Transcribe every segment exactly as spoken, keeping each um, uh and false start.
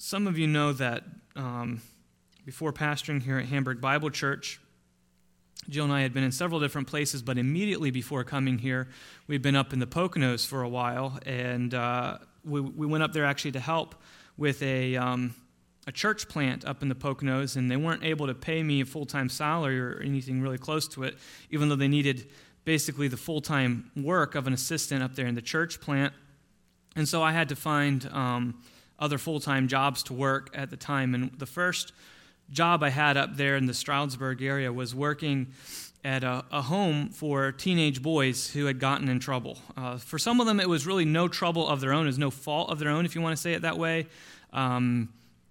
some of you know that um, before pastoring here at Hamburg Bible Church, Jill and I had been in several different places, but immediately before coming here, we'd been up in the Poconos for a while, and uh, we, we went up there actually to help with a um, a church plant up in the Poconos, and they weren't able to pay me a full-time salary or anything really close to it, even though they needed basically the full-time work of an assistant up there in the church plant. And so I had to find um, other full-time jobs to work at the time. And the first job I had up there in the Stroudsburg area was working at a, a home for teenage boys who had gotten in trouble. Uh, for some of them, it was really no trouble of their own. It was no fault of their own, if you want to say it that way. Um,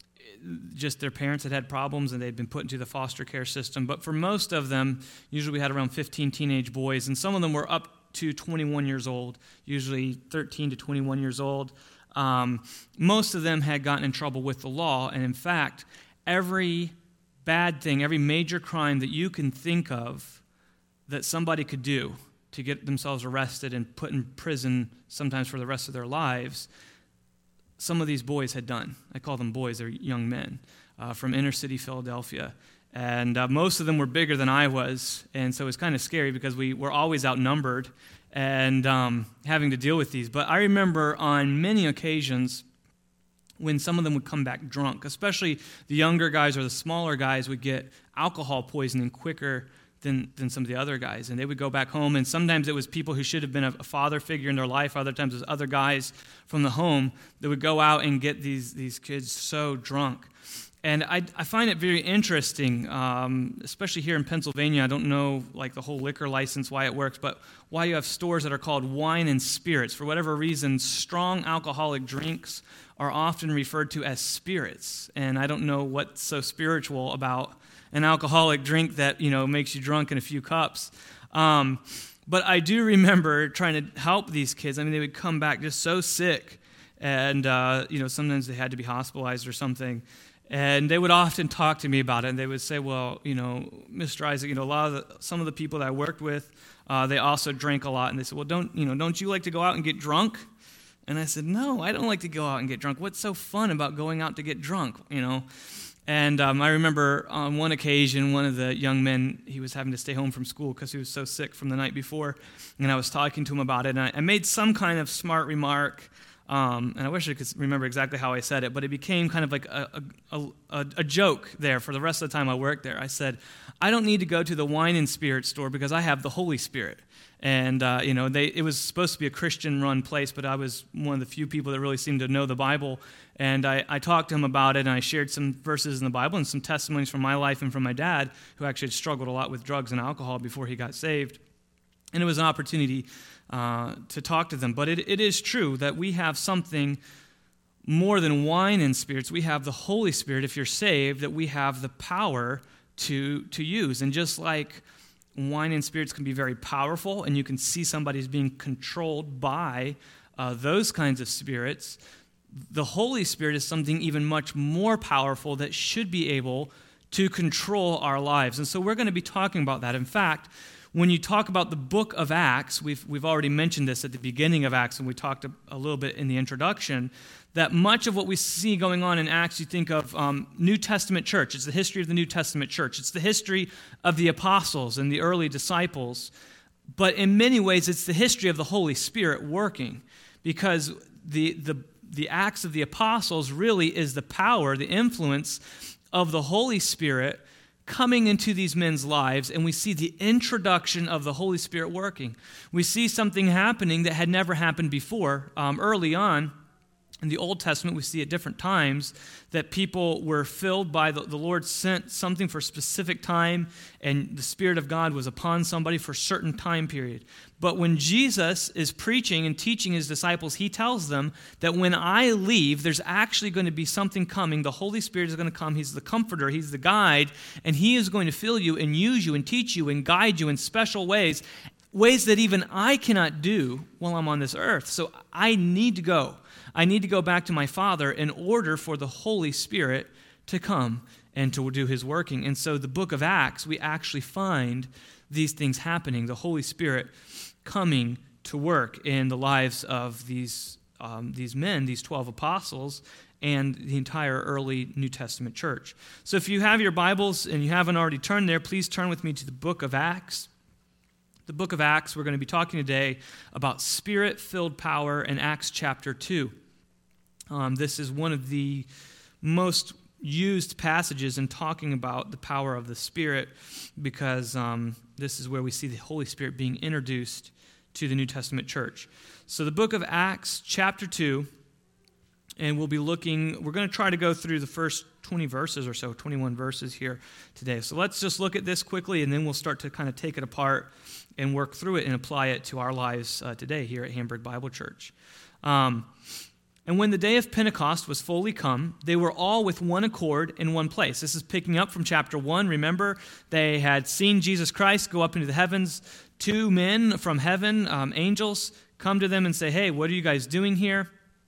just their parents had had problems and they'd been put into the foster care system. But for most of them, usually we had around fifteen teenage boys, and some of them were up to twenty-one years old, usually thirteen to twenty-one years old. Um, most of them had gotten in trouble with the law, and in fact, every bad thing, every major crime that you can think of that somebody could do to get themselves arrested and put in prison sometimes for the rest of their lives, some of these boys had done. I call them boys, they're young men uh, from inner city Philadelphia. And uh, most of them were bigger than I was, and so it was kind of scary because we were always outnumbered and um, having to deal with these. But I remember on many occasions when some of them would come back drunk, especially the younger guys or the smaller guys would get alcohol poisoning quicker than, than some of the other guys. And they would go back home, and sometimes it was people who should have been a, a father figure in their life. Other times it was other guys from the home that would go out and get these, these kids so drunk. And I, I find it very interesting, um, especially here in Pennsylvania. I don't know like the whole liquor license, why it works, but why you have stores that are called wine and spirits. For whatever reason, strong alcoholic drinks are often referred to as spirits. And I don't know what's so spiritual about an alcoholic drink that, you know, makes you drunk in a few cups. Um, but I do remember trying to help these kids. I mean, they would come back just so sick, and uh, you know, sometimes they had to be hospitalized or something. And they would often talk to me about it, and they would say, well, you know, Mister Isaac, you know, a lot of the, some of the people that I worked with, uh, they also drank a lot. And they said, well, don't, you know, don't you like to go out and get drunk? And I said, no, I don't like to go out and get drunk. What's so fun about going out to get drunk, you know? And um, I remember on one occasion, one of the young men, he was having to stay home from school because he was so sick from the night before, and I was talking to him about it, and I, I made some kind of smart remark. Um, and I wish I could remember exactly how I said it, but it became kind of like a, a, a, a joke there for the rest of the time I worked there. I said, I don't need to go to the wine and spirit store because I have the Holy Spirit. And, uh, you know, they, it was supposed to be a Christian-run place, but I was one of the few people that really seemed to know the Bible. And I, I talked to him about it, and I shared some verses in the Bible and some testimonies from my life and from my dad, who actually had struggled a lot with drugs and alcohol before he got saved. And it was an opportunity uh, to talk to them. But it, it is true that we have something more than wine and spirits. We have the Holy Spirit, if you're saved, that we have the power to, to use. And just like wine and spirits can be very powerful, and you can see somebody's being controlled by uh, those kinds of spirits, the Holy Spirit is something even much more powerful that should be able to control our lives. And so we're going to be talking about that. In fact, when you talk about the book of Acts, we've we've already mentioned this at the beginning of Acts, and we talked a, a little bit in the introduction, that much of what we see going on in Acts, you think of um, New Testament church. It's the history of the New Testament church. It's the history of the apostles and the early disciples. But in many ways, it's the history of the Holy Spirit working, because the the the Acts of the apostles really is the power, the influence of the Holy Spirit coming into these men's lives, and we see the introduction of the Holy Spirit working. We see something happening that had never happened before. Um, early on, in the Old Testament, we see at different times that people were filled by, the, the Lord sent something for a specific time, and the Spirit of God was upon somebody for a certain time period. But when Jesus is preaching and teaching his disciples, he tells them that when I leave, there's actually going to be something coming. The Holy Spirit is going to come. He's the comforter. He's the guide, and he is going to fill you and use you and teach you and guide you in special ways, ways that even I cannot do while I'm on this earth. So I need to go. I need to go back to my Father in order for the Holy Spirit to come and to do his working. And so the book of Acts, we actually find these things happening, the Holy Spirit coming to work in the lives of these um, these men, these twelve apostles, and the entire early New Testament church. So if you have your Bibles and you haven't already turned there, please turn with me to the book of Acts. The book of Acts, we're going to be talking today about Spirit-filled power in Acts chapter two. Um, this is one of the most used passages in talking about the power of the Spirit because um, this is where we see the Holy Spirit being introduced to the New Testament church. So the book of Acts chapter two, and we'll be looking, we're going to try to go through the first twenty verses or so, twenty-one verses here today. So let's just look at this quickly, and then we'll start to kind of take it apart and work through it and apply it to our lives uh, today here at Hamburg Bible Church. Um, and when the day of Pentecost was fully come, they were all with one accord in one place. This is picking up from chapter one. Remember, they had seen Jesus Christ go up into the heavens. Two men from heaven, um, angels, come to them and say, hey, what are you guys doing here?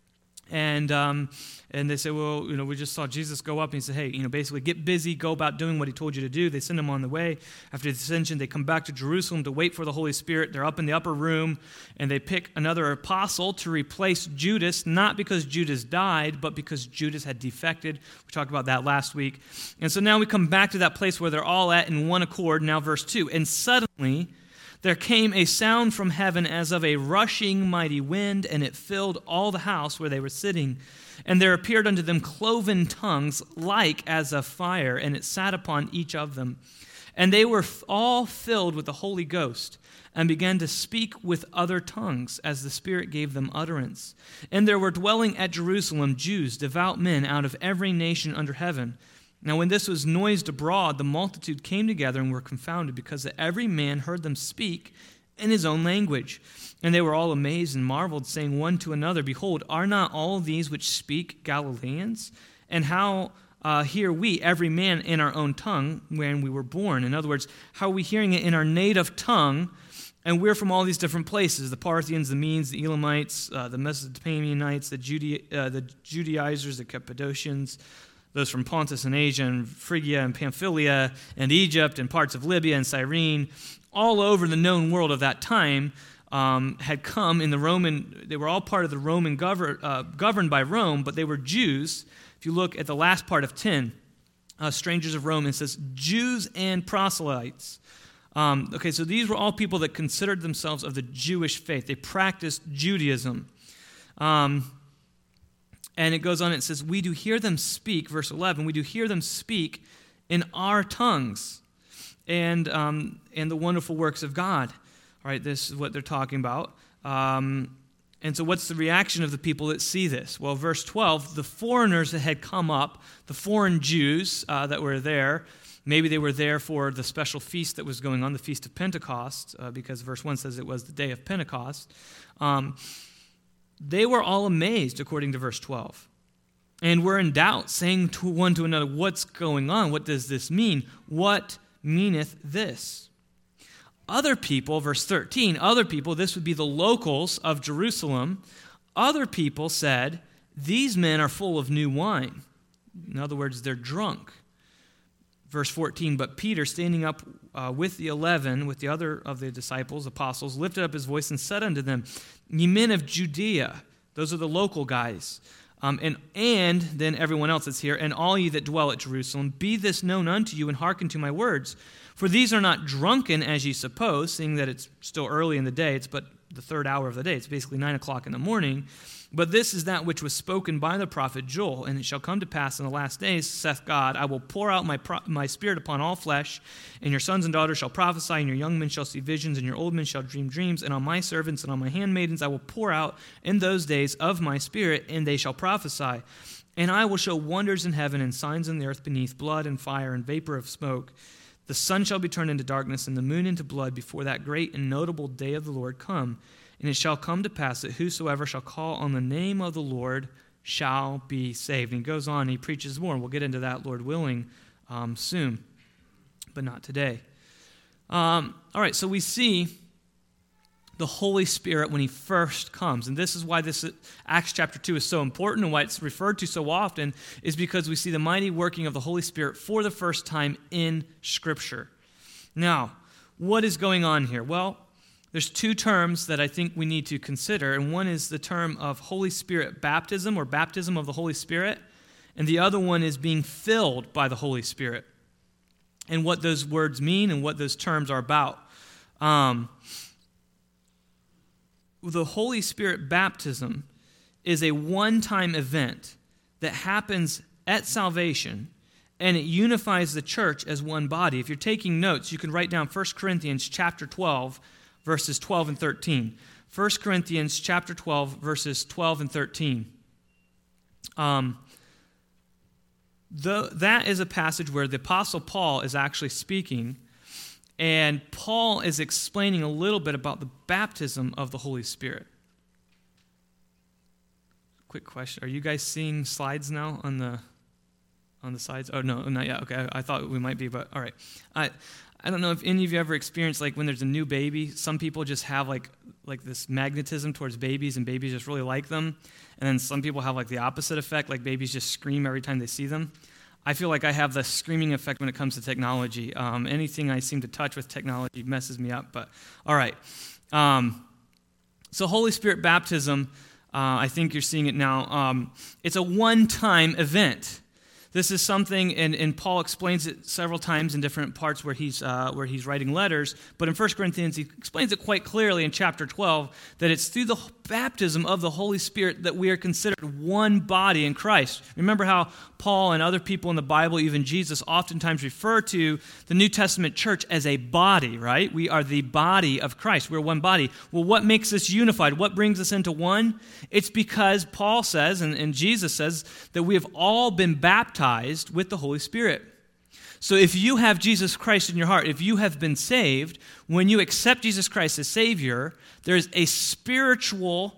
And um, and they say, well, you know, we just saw Jesus go up. And he said, hey, you know, basically get busy, go about doing what he told you to do. They send him on the way. After the ascension, they come back to Jerusalem to wait for the Holy Spirit. They're up in the upper room, and they pick another apostle to replace Judas, not because Judas died, but because Judas had defected. We talked about that last week. And so now we come back to that place where they're all at in one accord, now verse two. And suddenly there came a sound from heaven as of a rushing mighty wind, and it filled all the house where they were sitting. And there appeared unto them cloven tongues like as of fire, and it sat upon each of them. And they were all filled with the Holy Ghost, and began to speak with other tongues, as the Spirit gave them utterance. And there were dwelling at Jerusalem Jews, devout men, out of every nation under heaven. Now when this was noised abroad, the multitude came together and were confounded, because that every man heard them speak in his own language. And they were all amazed and marveled, saying one to another, behold, are not all these which speak Galileans? And how uh, hear we, every man in our own tongue, when we were born? In other words, how are we hearing it in our native tongue? And we're from all these different places, the Parthians, the Medes, the Elamites, uh, the Mesopotamianites, the, Judea, uh, the Judaizers, the Cappadocians, those from Pontus and Asia and Phrygia and Pamphylia and Egypt and parts of Libya and Cyrene, all over the known world of that time, um, had come in the Roman, they were all part of the Roman, govern, uh, governed by Rome, but they were Jews. If you look at the last part of ten, uh, strangers of Rome, it says Jews and proselytes. Um, okay, so these were all people that considered themselves of the Jewish faith. They practiced Judaism. Um And it goes on, it says, we do hear them speak, verse eleven, we do hear them speak in our tongues and um, and the wonderful works of God. All right, this is what they're talking about. Um, and so what's the reaction of the people that see this? Well, verse twelve, the foreigners that had come up, the foreign Jews uh, that were there, maybe they were there for the special feast that was going on, the Feast of Pentecost, uh, because verse one says it was the day of Pentecost. Um They were all amazed, according to verse twelve, and were in doubt, saying to one to another, what's going on? What does this mean? What meaneth this? Other people, verse thirteen, other people, this would be the locals of Jerusalem, other people said, these men are full of new wine. In other words, they're drunk. Verse fourteen, but Peter, standing up uh, with the eleven, with the other of the disciples, apostles, lifted up his voice and said unto them, ye men of Judea, those are the local guys, um, and, and then everyone else that's here, and all ye that dwell at Jerusalem, be this known unto you, and hearken to my words. For these are not drunken, as ye suppose, seeing that it's still early in the day, it's but the third hour of the day, it's basically nine o'clock in the morning, but this is that which was spoken by the prophet Joel, and it shall come to pass in the last days, saith God, I will pour out my pro- my spirit upon all flesh, and your sons and daughters shall prophesy, and your young men shall see visions, and your old men shall dream dreams, and on my servants and on my handmaidens I will pour out in those days of my spirit, and they shall prophesy. And I will show wonders in heaven and signs in the earth beneath, blood and fire and vapor of smoke. The sun shall be turned into darkness, and the moon into blood, before that great and notable day of the Lord come. And it shall come to pass that whosoever shall call on the name of the Lord shall be saved. And he goes on, and he preaches more, and we'll get into that, Lord willing, um, soon, but not today. Um, all right, so we see the Holy Spirit when he first comes. And this is why this Acts chapter two is so important, and why it's referred to so often, is because we see the mighty working of the Holy Spirit for the first time in Scripture. Now, what is going on here? Well, there's two terms that I think we need to consider, and one is the term of Holy Spirit baptism or baptism of the Holy Spirit, and the other one is being filled by the Holy Spirit, and what those words mean and what those terms are about. Um, the Holy Spirit baptism is a one-time event that happens at salvation, and it unifies the church as one body. If you're taking notes, you can write down First Corinthians chapter twelve, verses twelve and thirteen. First Corinthians chapter twelve, verses twelve and thirteen. Um, the, that is a passage where the Apostle Paul is actually speaking, and Paul is explaining a little bit about the baptism of the Holy Spirit. Quick question. Are you guys seeing slides now on the on the sides? Oh, no, not yet. Okay, I, I thought we might be, but all right. I I don't know if any of you ever experienced, like, when there's a new baby, some people just have, like, like this magnetism towards babies, and babies just really like them. And then some people have, like, the opposite effect, like babies just scream every time they see them. I feel like I have the screaming effect when it comes to technology. Um, anything I seem to touch with technology messes me up, but all right. Um, so Holy Spirit baptism, uh, I think you're seeing it now. Um, it's a one-time event. This is something, and, and Paul explains it several times in different parts where he's uh, where he's writing letters. But in First Corinthians, he explains it quite clearly in chapter twelve that it's through the baptism of the Holy Spirit that we are considered one body in Christ. Remember how Paul and other people in the Bible, even Jesus, oftentimes refer to the New Testament church as a body, right? We are the body of Christ. We're one body. Well, what makes us unified? What brings us into one? It's because Paul says, and, and Jesus says, that we have all been baptized with the Holy Spirit. So if you have Jesus Christ in your heart, if you have been saved, when you accept Jesus Christ as Savior, there's a spiritual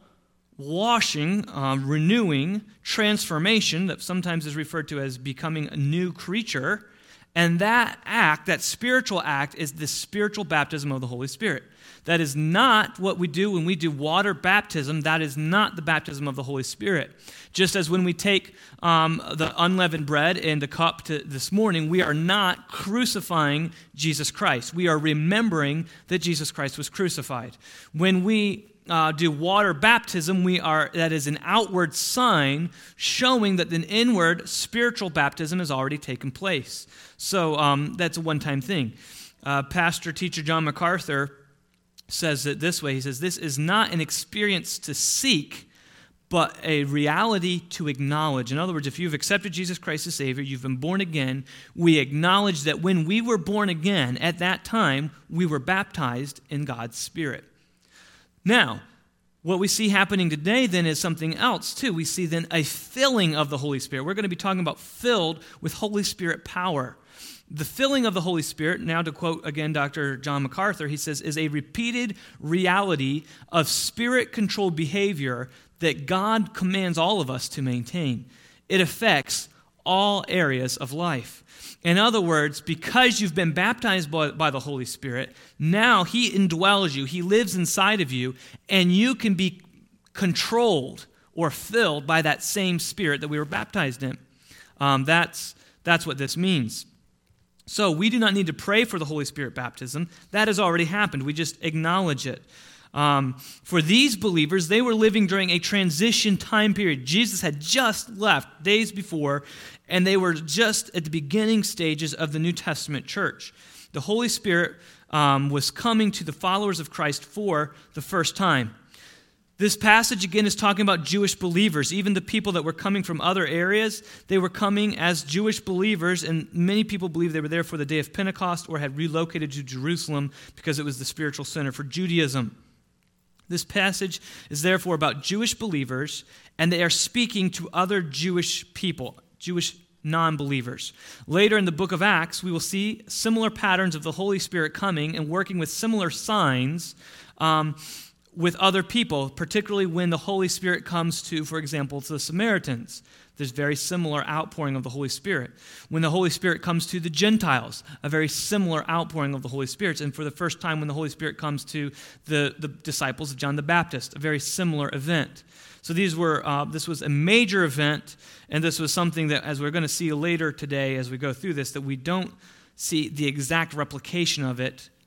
washing, um, renewing, transformation that sometimes is referred to as becoming a new creature. And that act, that spiritual act, is the spiritual baptism of the Holy Spirit. That is not what we do when we do water baptism. That is not the baptism of the Holy Spirit. Just as when we take um, the unleavened bread and the cup to this morning, we are not crucifying Jesus Christ. We are remembering that Jesus Christ was crucified. When we uh, do water baptism, we are that is an outward sign showing that an inward spiritual baptism has already taken place. So um, that's a one-time thing. Uh, Pastor Teacher John MacArthur says it this way. He says, this is not an experience to seek, but a reality to acknowledge. In other words, if you've accepted Jesus Christ as Savior, you've been born again, we acknowledge that when we were born again, at that time, we were baptized in God's Spirit. Now, what we see happening today then is something else too. We see then a filling of the Holy Spirit. We're going to be talking about filled with Holy Spirit power. The filling of the Holy Spirit, now to quote again Doctor John MacArthur, he says, is a repeated reality of spirit-controlled behavior that God commands all of us to maintain. It affects all areas of life. In other words, because you've been baptized by, by the Holy Spirit, now He indwells you, He lives inside of you, and you can be controlled or filled by that same Spirit that we were baptized in. Um, that's, that's what this means. So we do not need to pray for the Holy Spirit baptism. That has already happened. We just acknowledge it. Um, for these believers, they were living during a transition time period. Jesus had just left days before, and they were just at the beginning stages of the New Testament church. The Holy Spirit um, was coming to the followers of Christ for the first time. This passage, again, is talking about Jewish believers. Even the people that were coming from other areas, they were coming as Jewish believers, and many people believe they were there for the day of Pentecost or had relocated to Jerusalem because it was the spiritual center for Judaism. This passage is therefore about Jewish believers, and they are speaking to other Jewish people, Jewish non-believers. Later in the book of Acts, we will see similar patterns of the Holy Spirit coming and working with similar signs um, with other people, particularly when the Holy Spirit comes to, for example, to the Samaritans. There's very similar outpouring of the Holy Spirit. When the Holy Spirit comes to the Gentiles, a very similar outpouring of the Holy Spirit. And for the first time when the Holy Spirit comes to the, the disciples of John the Baptist, a very similar event. So these were uh, this was a major event, and this was something that, as we're going to see later today as we go through this, that we don't see the exact replication of it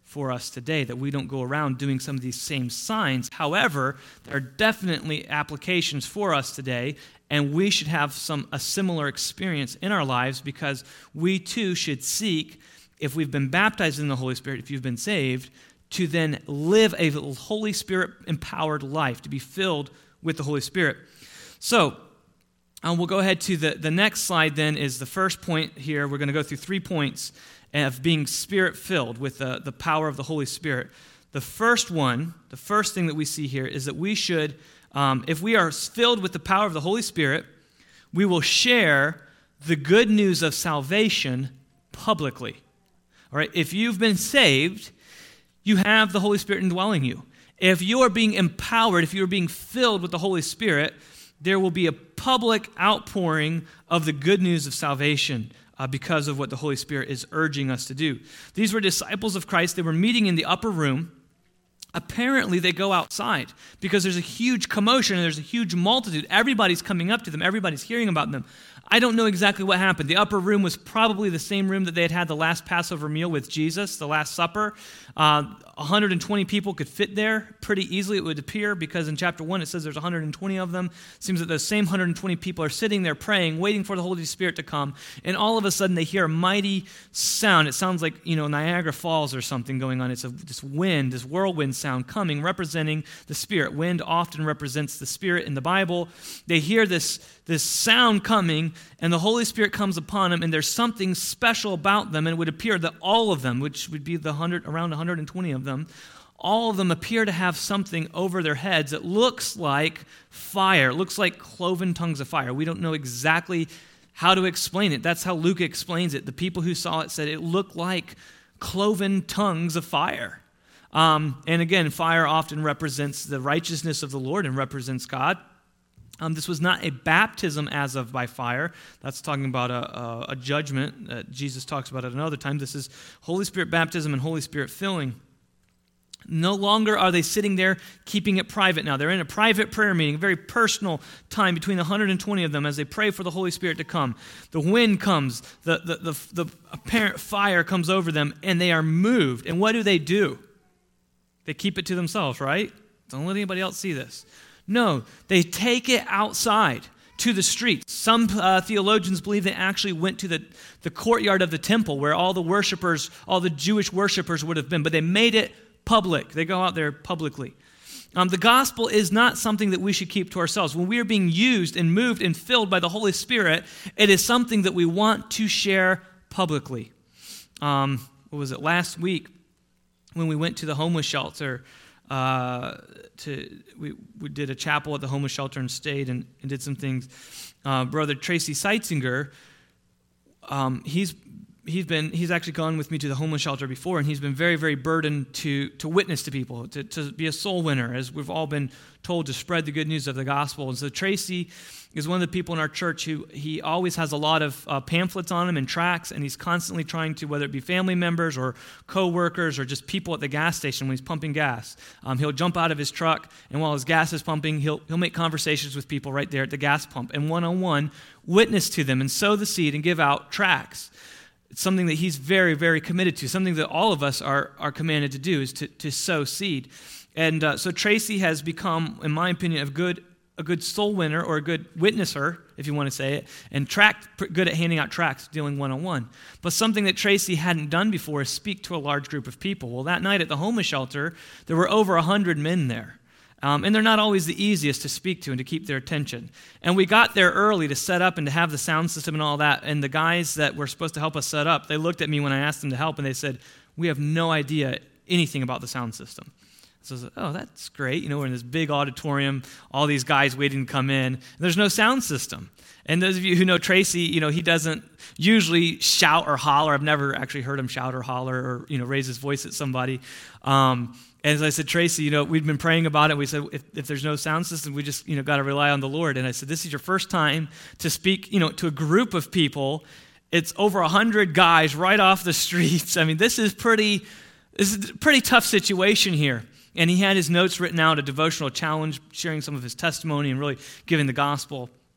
for us today, that we don't go around doing some of these same signs. However, there are definitely applications for us today, and we should have some a similar experience in our lives, because we too should seek, if we've been baptized in the Holy Spirit, if you've been saved, to then live a Holy Spirit-empowered life, to be filled with the Holy Spirit. So, um, we'll go ahead to the, the next slide then, is the first point here. We're going to go through three points of being Spirit-filled with the, the power of the Holy Spirit. The first one, the first thing that we see here is that we should, um, if we are filled with the power of the Holy Spirit, we will share the good news of salvation publicly. All right, if you've been saved, you have the Holy Spirit indwelling you. If you are being empowered, if you are being filled with the Holy Spirit, there will be a public outpouring of the good news of salvation uh, because of what the Holy Spirit is urging us to do. These were disciples of Christ. They were meeting in the upper room. Apparently, they go outside because there's a huge commotion and there's a huge multitude. Everybody's coming up to them. Everybody's hearing about them. I don't know exactly what happened. The upper room was probably the same room that they had had the last Passover meal with Jesus, the Last Supper. Uh, one hundred twenty people could fit there pretty easily, it would appear, because in chapter one it says there's one hundred twenty of them. It seems that those same one hundred twenty people are sitting there praying, waiting for the Holy Spirit to come, and all of a sudden they hear a mighty sound. It sounds like, you know, Niagara Falls or something going on. It's a, this wind, this whirlwind sound coming, representing the Spirit. Wind often represents the Spirit in the Bible. They hear this, this sound coming, and the Holy Spirit comes upon them, and there's something special about them, and it would appear that all of them, which would be the hundred, around one hundred twenty of them, all of them appear to have something over their heads. It looks like fire. It looks like cloven tongues of fire. We don't know exactly how to explain it. That's how Luke explains it. The people who saw it said it looked like cloven tongues of fire. Um, and again, fire often represents the righteousness of the Lord and represents God. Um, this was not a baptism as of by fire. That's talking about a, a, a judgment that Jesus talks about at another time. This is Holy Spirit baptism and Holy Spirit filling. No longer are they sitting there keeping it private now. They're in a private prayer meeting, a very personal time between the one hundred twenty of them as they pray for the Holy Spirit to come. The wind comes, the, the, the, the apparent fire comes over them, and they are moved. And what do they do? They keep it to themselves, right? Don't let anybody else see this. No, they take it outside to the streets. Some uh, theologians believe they actually went to the, the courtyard of the temple where all the worshipers, all the Jewish worshipers would have been, but they made it public. They go out there publicly. Um, the gospel is not something that we should keep to ourselves. When we are being used and moved and filled by the Holy Spirit, it is something that we want to share publicly. Um, what was it, last week when we went to the homeless shelter, Uh, to we, we did a chapel at the homeless shelter and stayed and, and did some things. Uh, Brother Tracy Seitzinger, um, he's he's been he's actually gone with me to the homeless shelter before, and he's been very very burdened to to witness to people, to to be a soul winner, as we've all been told, to spread the good news of the gospel. And so Tracy is one of the people in our church who he always has a lot of uh, pamphlets on him and tracts, and he's constantly trying to, whether it be family members or co-workers or just people at the gas station when he's pumping gas, um, he'll jump out of his truck, and while his gas is pumping, he'll he'll make conversations with people right there at the gas pump, and one-on-one witness to them and sow the seed and give out tracts. It's something that he's very, very committed to, something that all of us are are commanded to do, is to, to sow seed. And uh, so Tracy has become, in my opinion, a good a good soul winner, or a good witnesser, if you want to say it, and tract, good at handing out tracts, dealing one-on-one. But something that Tracy hadn't done before is speak to a large group of people. Well, that night at the homeless shelter, there were over one hundred men there. Um, and they're not always the easiest to speak to and to keep their attention. And we got there early to set up and to have the sound system and all that, and the guys that were supposed to help us set up, they looked at me when I asked them to help, and they said, "We have no idea anything about the sound system." So I was like, oh, that's great. You know, we're in this big auditorium, all these guys waiting to come in, and there's no sound system. And those of you who know Tracy, you know, he doesn't usually shout or holler. I've never actually heard him shout or holler or, you know, raise his voice at somebody. Um, and as I said, Tracy, you know, we'd been praying about it. We said, if, if there's no sound system, we just, you know, got to rely on the Lord. And I said, this is your first time to speak, you know, to a group of people. It's over a hundred guys right off the streets. I mean, this is pretty, this is a pretty tough situation here. And he had his notes written out, a devotional challenge, sharing some of his testimony and really giving the gospel.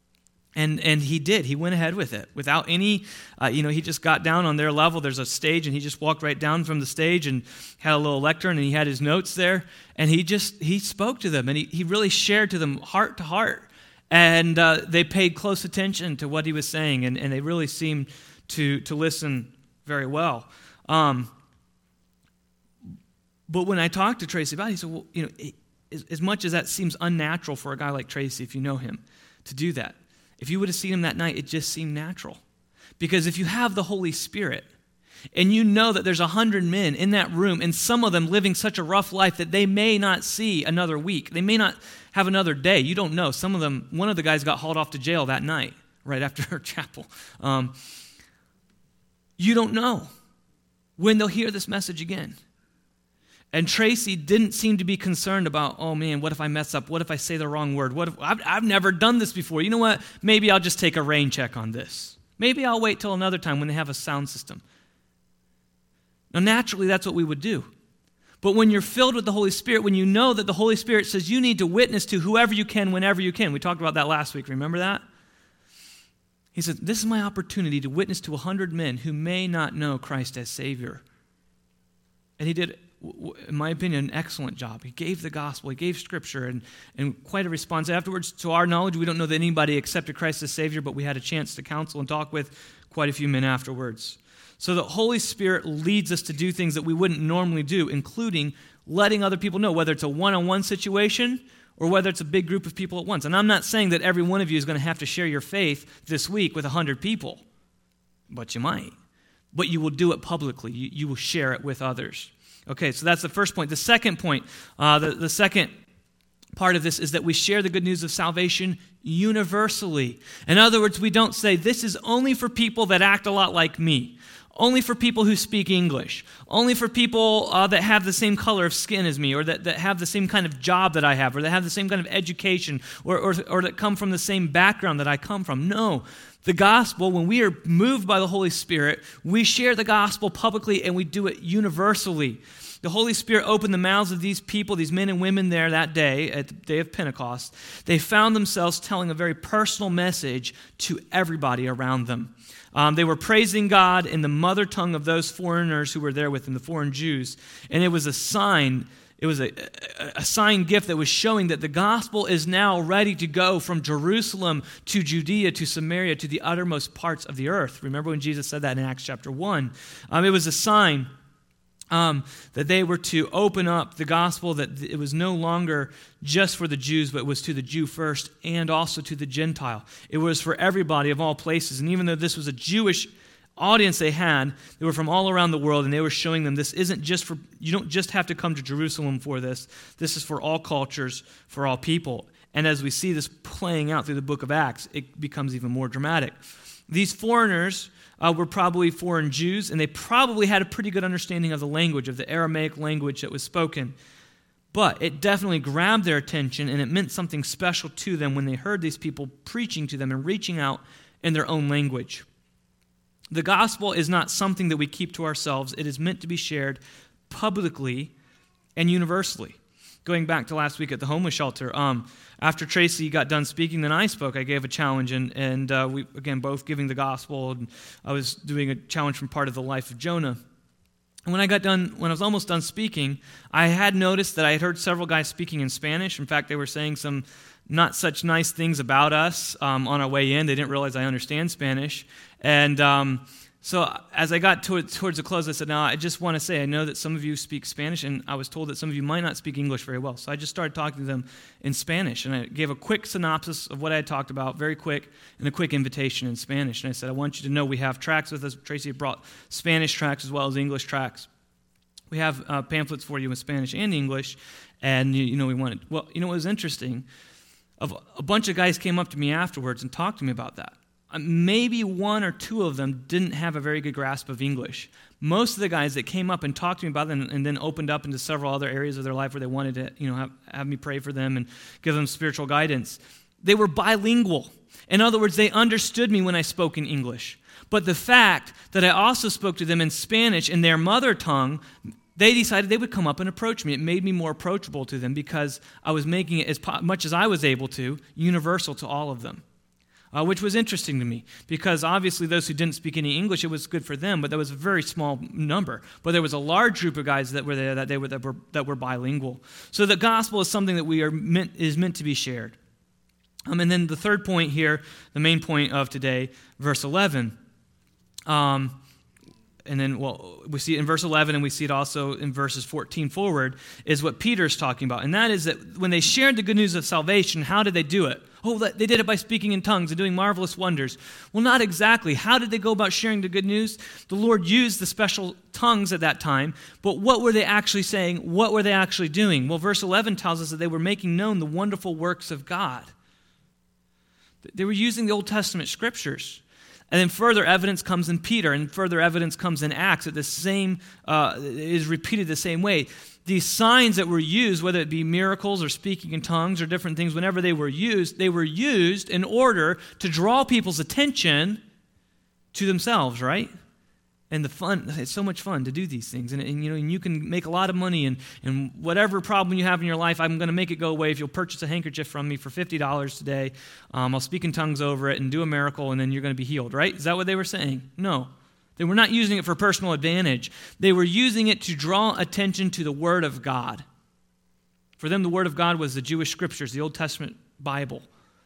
And and he did. He went ahead with it without any, uh, you know, he just got down on their level. There's a stage, and he just walked right down from the stage and had a little lectern, and he had his notes there. And he just, he spoke to them, and he, he really shared to them heart to heart. And uh, they paid close attention to what he was saying, and, and they really seemed to, to listen very well. Um, but when I talked to Tracy about it, he said, well, you know, it, as, as much as that seems unnatural for a guy like Tracy, if you know him, to do that, if you would have seen him that night, it just seemed natural. Because if you have the Holy Spirit, and you know that there's a hundred men in that room, and some of them living such a rough life that they may not see another week, they may not have another day, you don't know. Some of them, one of the guys got hauled off to jail that night, right after her chapel. Um, you don't know when they'll hear this message again. And Tracy didn't seem to be concerned about, oh man, what if I mess up? What if I say the wrong word? What if I've, I've never done this before? You know what? Maybe I'll just take a rain check on this. Maybe I'll wait till another time when they have a sound system. Now, naturally, that's what we would do. But when you're filled with the Holy Spirit, when you know that the Holy Spirit says you need to witness to whoever you can, whenever you can. We talked about that last week. Remember that? He said, this is my opportunity to witness to a hundred men who may not know Christ as Savior. And he did, in my opinion, an excellent job. He gave the gospel, he gave Scripture, and, and quite a response. Afterwards, to our knowledge, we don't know that anybody accepted Christ as Savior, but we had a chance to counsel and talk with quite a few men afterwards. So the Holy Spirit leads us to do things that we wouldn't normally do, including letting other people know, whether it's a one-on-one situation or whether it's a big group of people at once. And I'm not saying that every one of you is going to have to share your faith this week with a hundred people, but you might. But you will do it publicly. You, you will share it with others. Okay, so that's the first point. The second point, uh, the, the second part of this is that we share the good news of salvation universally. In other words, we don't say, this is only for people that act a lot like me. Only for people who speak English. Only for people uh, that have the same color of skin as me, or that, that have the same kind of job that I have, or that have the same kind of education, or, or, or that come from the same background that I come from. No. The gospel, when we are moved by the Holy Spirit, we share the gospel publicly and we do it universally. The Holy Spirit opened the mouths of these people, these men and women there that day, at the day of Pentecost. They found themselves telling a very personal message to everybody around them. Um, they were praising God in the mother tongue of those foreigners who were there with them, the foreign Jews. And it was a sign, it was a, a, a sign gift that was showing that the gospel is now ready to go from Jerusalem to Judea to Samaria to the uttermost parts of the earth. Remember when Jesus said that in Acts chapter one? Um, it was a sign Um, that they were to open up the gospel, that it was no longer just for the Jews, but it was to the Jew first and also to the Gentile. It was for everybody of all places. And even though this was a Jewish audience they had, they were from all around the world, and they were showing them this isn't just for, you don't just have to come to Jerusalem for this. This is for all cultures, for all people. And as we see this playing out through the book of Acts, it becomes even more dramatic. These foreigners Uh, were probably foreign Jews, and they probably had a pretty good understanding of the language, of the Aramaic language that was spoken. But it definitely grabbed their attention, and it meant something special to them when they heard these people preaching to them and reaching out in their own language. The gospel is not something that we keep to ourselves. It is meant to be shared publicly and universally. Going back to last week at the homeless shelter, um, after Tracy got done speaking, then I spoke. I gave a challenge, and, and uh, we, again, both giving the gospel, and I was doing a challenge from part of the life of Jonah. And when I got done, when I was almost done speaking, I had noticed that I had heard several guys speaking in Spanish. In fact, they were saying some not such nice things about us um, on our way in. They didn't realize I understand Spanish. And um, so as I got to, towards the close, I said, now, I just want to say, I know that some of you speak Spanish, and I was told that some of you might not speak English very well. So I just started talking to them in Spanish, and I gave a quick synopsis of what I had talked about, very quick, and a quick invitation in Spanish. And I said, I want you to know we have tracts with us. Tracy had brought Spanish tracts as well as English tracts. We have uh, pamphlets for you in Spanish and English, and, you, you know, we wanted, well, you know what was interesting? A bunch of guys came up to me afterwards and talked to me about that. Maybe one or two of them didn't have a very good grasp of English. Most of the guys that came up and talked to me about it and, and then opened up into several other areas of their life where they wanted to, you know, have, have me pray for them and give them spiritual guidance, they were bilingual. In other words, they understood me when I spoke in English. But the fact that I also spoke to them in Spanish, in their mother tongue, they decided they would come up and approach me. It made me more approachable to them because I was making it as much as I was able to universal to all of them. uh, which was interesting to me because obviously those who didn't speak any English, it was good for them, but that was a very small number. But there was a large group of guys that were there that they were that were, that were bilingual. So the gospel is something that we are meant is meant to be shared. Um, and then the third point here, the main point of today, verse eleven. Um, and then, well, we see it in verse eleven, and we see it also in verses fourteen forward, is what Peter's talking about. And that is that when they shared the good news of salvation, how did they do it? Oh, they did it by speaking in tongues and doing marvelous wonders. Well, not exactly. How did they go about sharing the good news? The Lord used the special tongues at that time, but what were they actually saying? What were they actually doing? Well, verse eleven tells us that they were making known the wonderful works of God. They were using the Old Testament scriptures. And then further evidence comes in Peter, and further evidence comes in Acts that the same uh, is repeated the same way. These signs that were used, whether it be miracles or speaking in tongues or different things, whenever they were used, they were used in order to draw people's attention to themselves, right? And the fun, it's so much fun to do these things. And, and you know, and you can make a lot of money, and, and whatever problem you have in your life, I'm going to make it go away if you'll purchase a handkerchief from me for fifty dollars today. Um, I'll speak in tongues over it and do a miracle, and then you're going to be healed, right? Is that what they were saying? No. They were not using it for personal advantage. They were using it to draw attention to the Word of God. For them, the Word of God was the Jewish Scriptures, the Old Testament Bible.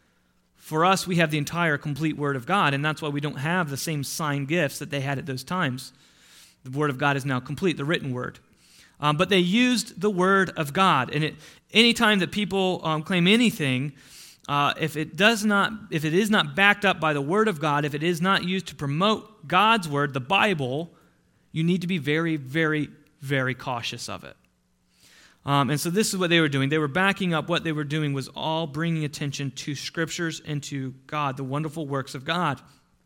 For us, we have the entire complete Word of God, and that's why we don't have the same sign gifts that they had at those times. The Word of God is now complete, the written Word. Um, but they used the Word of God, and it, anytime that people um, claim anything, uh, if it does not, if it is not backed up by the Word of God, if it is not used to promote God's Word, the Bible, you need to be very, very, very cautious of it. Um, and so this is what they were doing. They were backing up what they were doing was all bringing attention to Scriptures and to God, the wonderful works of God.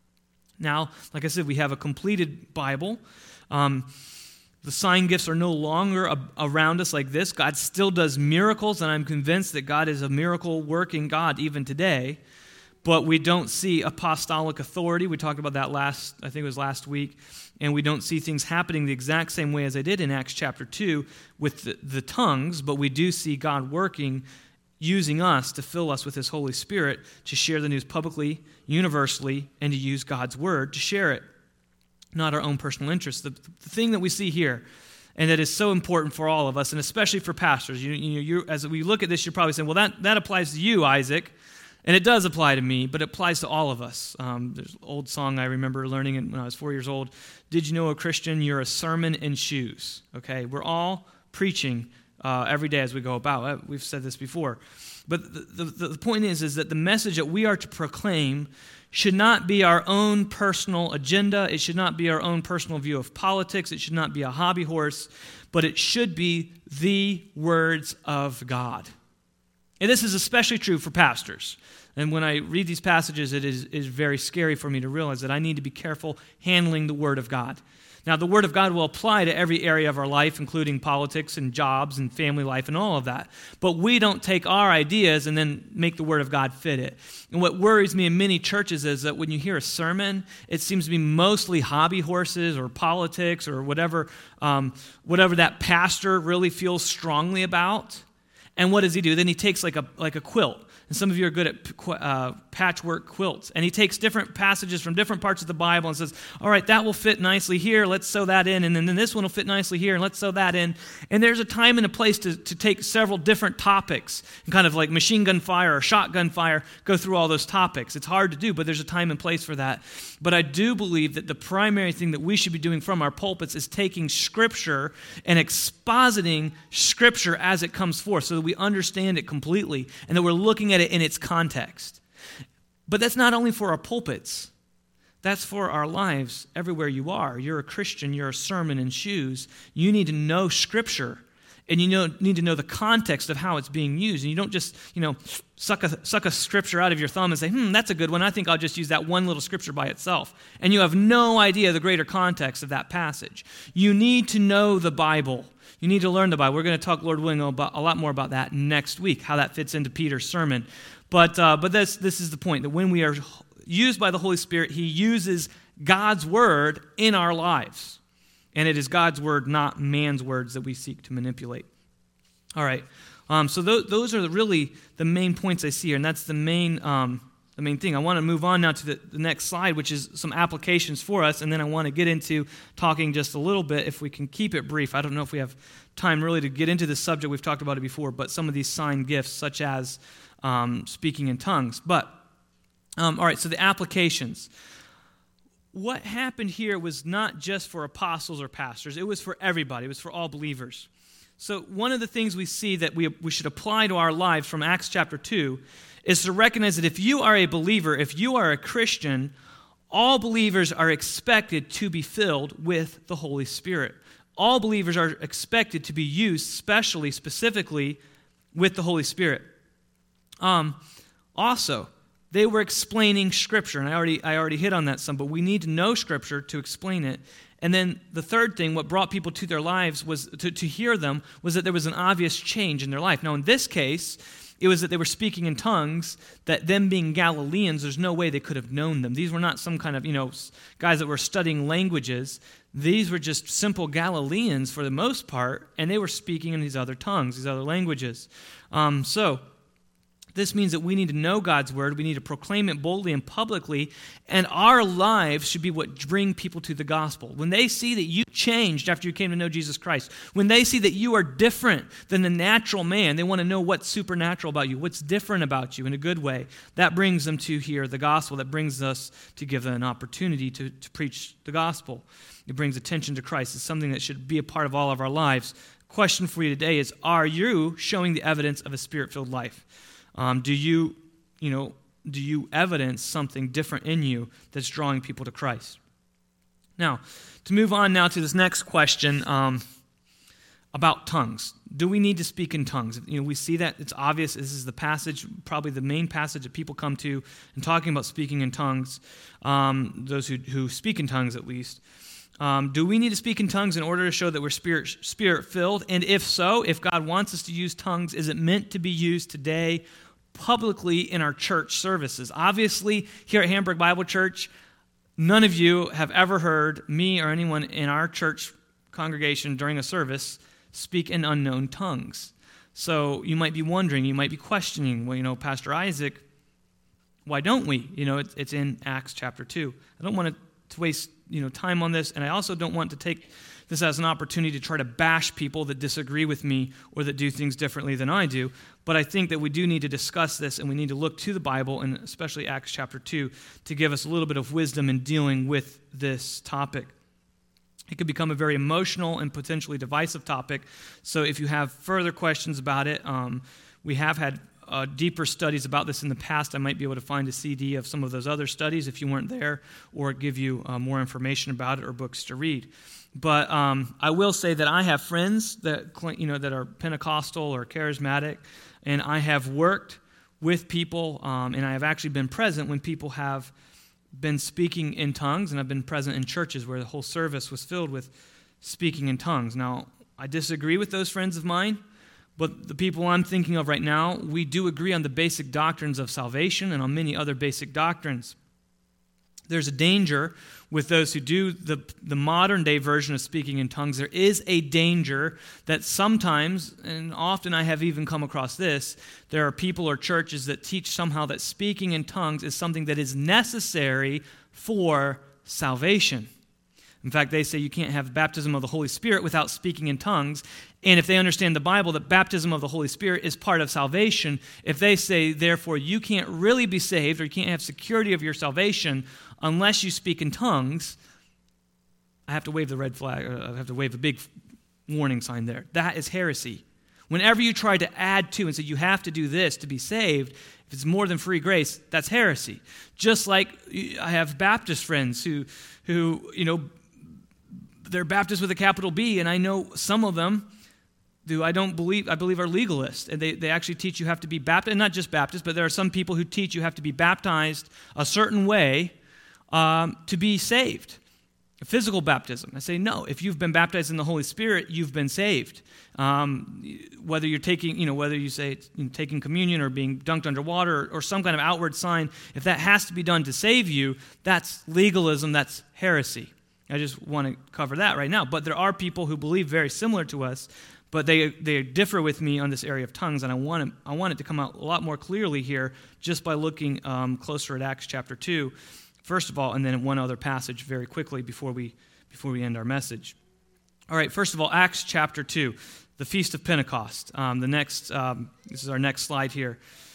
Now, like I said, we have a completed Bible. Um, the sign gifts are no longer a- around us like this. God still does miracles, and I'm convinced that God is a miracle-working God even today. But we don't see apostolic authority. We talked about that last, I think it was last week. And we don't see things happening the exact same way as I did in Acts chapter two with the, the tongues, but we do see God working, using us to fill us with His Holy Spirit to share the news publicly, universally, and to use God's Word to share it, not our own personal interests. The, the thing that we see here, and that is so important for all of us, and especially for pastors, you, you, you, as we look at this, you're probably saying, well, that, that applies to you, Isaac. And it does apply to me, but it applies to all of us. Um, there's an old song I remember learning when I was four years old. Did you know, a Christian, you're a sermon in shoes? Okay, we're all preaching uh, every day as we go about. We've said this before. But the, the, the point is, is that the message that we are to proclaim should not be our own personal agenda. It should not be our own personal view of politics. It should not be a hobby horse, but it should be the words of God. And this is especially true for pastors. And when I read these passages, it is, is very scary for me to realize that I need to be careful handling the Word of God. Now, the Word of God will apply to every area of our life, including politics and jobs and family life and all of that. But we don't take our ideas and then make the Word of God fit it. And what worries me in many churches is that when you hear a sermon, it seems to be mostly hobby horses or politics or whatever, um, whatever that pastor really feels strongly about. And what does he do? Then he takes like a like a quilt. And some of you are good at uh, patchwork quilts. And he takes different passages from different parts of the Bible and says, all right, that will fit nicely here. Let's sew that in. And then, then this one will fit nicely here. And let's sew that in. And there's a time and a place to, to take several different topics and kind of like machine gun fire or shotgun fire, go through all those topics. It's hard to do, but there's a time and place for that. But I do believe that the primary thing that we should be doing from our pulpits is taking Scripture and expositing Scripture as it comes forth so that we understand it completely and that we're looking at it in its context. But that's not only for our pulpits. That's for our lives everywhere you are. You're a Christian. You're a sermon in shoes. You need to know Scripture, and you know, need to know the context of how it's being used. And you don't just, you know, suck a, suck a Scripture out of your thumb and say, hmm, that's a good one. I think I'll just use that one little Scripture by itself. And you have no idea the greater context of that passage. You need to know the Bible. You need to learn the Bible. We're going to talk, Lord willing, about, a lot more about that next week, how that fits into Peter's sermon. But uh, but this, this is the point, that when we are used by the Holy Spirit, He uses God's Word in our lives. And it is God's Word, not man's words, that we seek to manipulate. All right. Um, so th- those are really the main points I see here, and that's the main um, the main thing. I want to move on now to the, the next slide, which is some applications for us, and then I want to get into talking just a little bit, if we can keep it brief. I don't know if we have time really to get into this subject. We've talked about it before, but some of these sign gifts, such as um, speaking in tongues. But, um, all right, so the applications. What happened here was not just for apostles or pastors. It was for everybody. It was for all believers. So one of the things we see that we, we should apply to our lives from Acts chapter two is to recognize that if you are a believer, if you are a Christian, all believers are expected to be filled with the Holy Spirit. All believers are expected to be used specially, specifically, with the Holy Spirit. Um, also, they were explaining Scripture, and I already, I already hit on that some, but we need to know Scripture to explain it. And then the third thing, what brought people to their lives was to, to hear them, was that there was an obvious change in their life. Now, in this case, it was that they were speaking in tongues, that them being Galileans, there's no way they could have known them. These were not some kind of, you know, guys that were studying languages. These were just simple Galileans for the most part, and they were speaking in these other tongues, these other languages. Um, so, this means that we need to know God's word, we need to proclaim it boldly and publicly, and our lives should be what bring people to the gospel. When they see that you changed after you came to know Jesus Christ, when they see that you are different than the natural man, they want to know what's supernatural about you, what's different about you in a good way. That brings them to hear the gospel. That brings us to give them an opportunity to, to preach the gospel. It brings attention to Christ. It's something that should be a part of all of our lives. Question for you today is, are you showing the evidence of a spirit-filled life? Um, do you, you know, do you evidence something different in you that's drawing people to Christ? Now, to move on now to this next question um, about tongues. Do we need to speak in tongues? You know, we see that it's obvious. This is the passage, probably the main passage that people come to in talking about speaking in tongues. Um, those who, who speak in tongues, at least. Um, do we need to speak in tongues in order to show that we're spirit, spirit-filled? And if so, if God wants us to use tongues, is it meant to be used today publicly in our church services? Obviously, here at Hamburg Bible Church, none of you have ever heard me or anyone in our church congregation during a service speak in unknown tongues. So you might be wondering, you might be questioning, well, you know, Pastor Isaac, why don't we? You know, it's, it's in Acts chapter two. I don't want to to waste you know time on this, and I also don't want to take this as an opportunity to try to bash people that disagree with me or that do things differently than I do, but I think that we do need to discuss this, and we need to look to the Bible, and especially Acts chapter two, to give us a little bit of wisdom in dealing with this topic. It could become a very emotional and potentially divisive topic, so if you have further questions about it, um, we have had Uh, deeper studies about this in the past. I might be able to find a C D of some of those other studies if you weren't there, or give you uh, more information about it or books to read. But um, I will say that I have friends that you know that are Pentecostal or charismatic, and I have worked with people, um, and I have actually been present when people have been speaking in tongues, and I've been present in churches where the whole service was filled with speaking in tongues. Now, I disagree with those friends of mine, but the people I'm thinking of right now, we do agree on the basic doctrines of salvation and on many other basic doctrines. There's a danger with those who do the, the modern day version of speaking in tongues. There is a danger that sometimes, and often I have even come across this, there are people or churches that teach somehow that speaking in tongues is something that is necessary for salvation. In fact, they say you can't have baptism of the Holy Spirit without speaking in tongues. And if they understand the Bible that baptism of the Holy Spirit is part of salvation, if they say, therefore, you can't really be saved or you can't have security of your salvation unless you speak in tongues, I have to wave the red flag, or I have to wave a big warning sign there. That is heresy. Whenever you try to add to and say you have to do this to be saved, if it's more than free grace, that's heresy. Just like I have Baptist friends who, who you know, they're Baptist with a capital B, and I know some of them who I don't believe, I believe are legalists, and they, they actually teach you have to be baptized, and not just Baptist, but there are some people who teach you have to be baptized a certain way um, to be saved. A physical baptism. I say, no, if you've been baptized in the Holy Spirit, you've been saved. Um, whether you're taking, you know, whether you say it's, you know, taking communion or being dunked underwater or, or some kind of outward sign, if that has to be done to save you, that's legalism, that's heresy. I just want to cover that right now. But there are people who believe very similar to us, But they they differ with me on this area of tongues, and I want it, I want it to come out a lot more clearly here just by looking um, closer at Acts chapter two, first of all, and then one other passage very quickly before we before we end our message. All right, first of all, Acts chapter two, the Feast of Pentecost. Um, the next, um, this is our next slide here.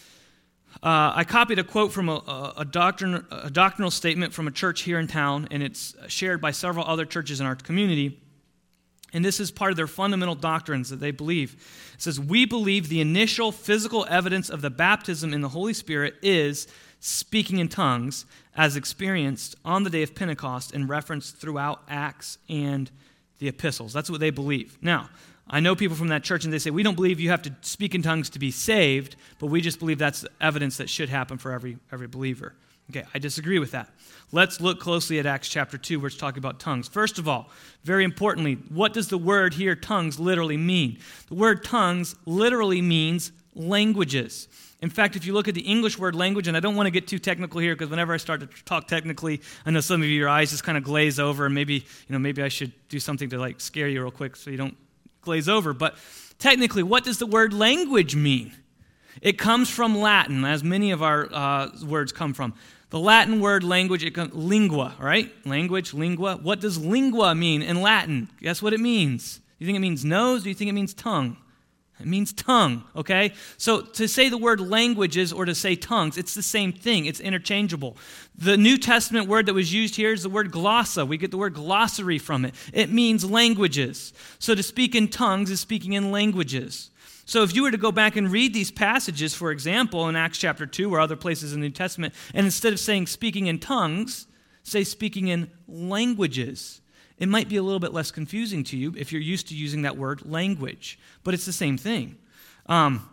Uh, I copied a quote from a, a, doctrin, a doctrinal statement from a church here in town, and it's shared by several other churches in our community. And this is part of their fundamental doctrines that they believe. It says, we believe the initial physical evidence of the baptism in the Holy Spirit is speaking in tongues as experienced on the day of Pentecost and referenced throughout Acts and the epistles. That's what they believe. Now, I know people from that church and they say, we don't believe you have to speak in tongues to be saved, but we just believe that's evidence that should happen for every, every believer. Okay, I disagree with that. Let's look closely at Acts chapter two, where it's talking about tongues. First of all, very importantly, what does the word here, tongues, literally mean? The word tongues literally means languages. In fact, if you look at the English word language, and I don't want to get too technical here, because whenever I start to talk technically, I know some of you, your eyes just kind of glaze over, and maybe, you know, maybe I should do something to like scare you real quick so you don't glaze over. But technically, what does the word language mean? It comes from Latin, as many of our uh, words come from. The Latin word language, it comes, lingua, right? Language, lingua. What does lingua mean in Latin? Guess what it means? Do you think it means nose? Do you think it means tongue? It means tongue, okay? So to say the word languages or to say tongues, it's the same thing. It's interchangeable. The New Testament word that was used here is the word glossa. We get the word glossary from it. It means languages. So to speak in tongues is speaking in languages. So if you were to go back and read these passages, for example, in Acts chapter two or other places in the New Testament, and instead of saying speaking in tongues, say speaking in languages, it might be a little bit less confusing to you if you're used to using that word language, but it's the same thing. Um,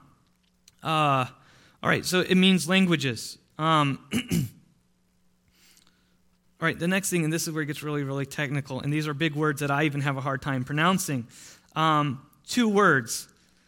uh, all right, so it means languages. Um, all right, the next thing, and this is where it gets really, really technical, and these are big words that I even have a hard time pronouncing. Um, two words,